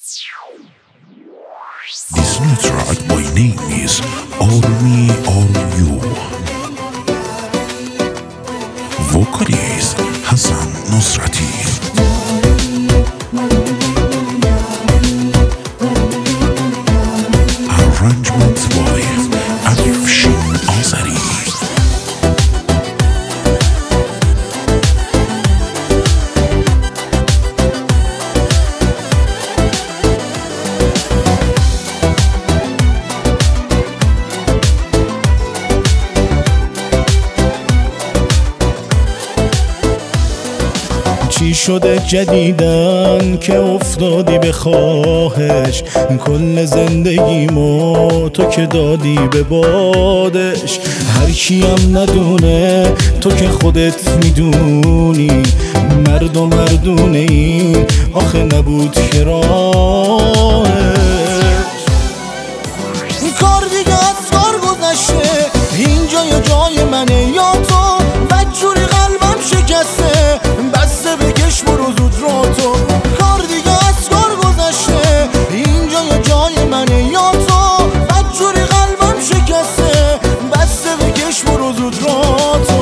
This new track by name is Army Are You. Vocalist Hassan Nusrati. Arrangement by Afshin Azari. چی شده جدیدن که افتادی به خواهش، کل زندگیمو تو که دادی به بادش. هر کیم ندونه تو که خودت میدونی، مرد و مردونه این آخه نبود که راهش. کار دیگه از کار گذشته، اینجا یا جای منه یا تو، بدجوری قلبم شکسته، بسته بکش برو زود را تو. کار دیگه از کار گذشته، اینجا یا جای منه یا تو، بدجوری قلبم شکسته، بسته بکش برو زود را تو.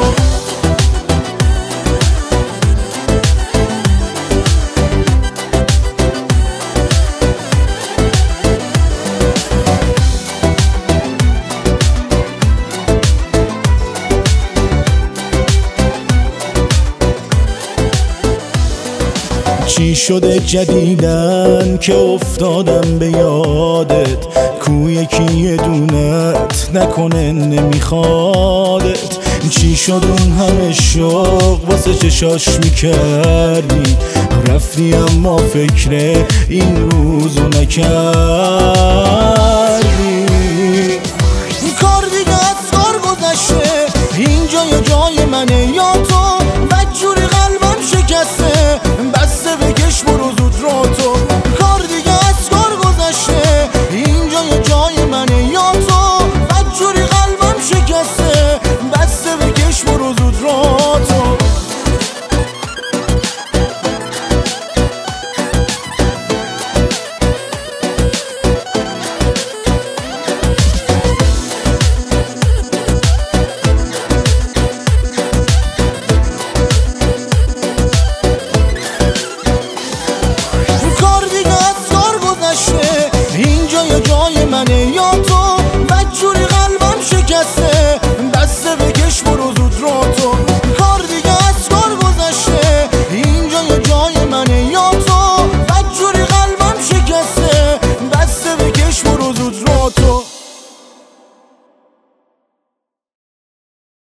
چی شده جدیدن که افتادم به یادت، کو یکی یه دونت نکنه نمیخوادت. چی شد اون همه شوق واسه چشاش میکردی، رفتی اما فکر این روزو نکردی. کار دیگه از کار گذشته، اینجا یا جای منه یا تو، بدجوری قلبم شکسته، بسته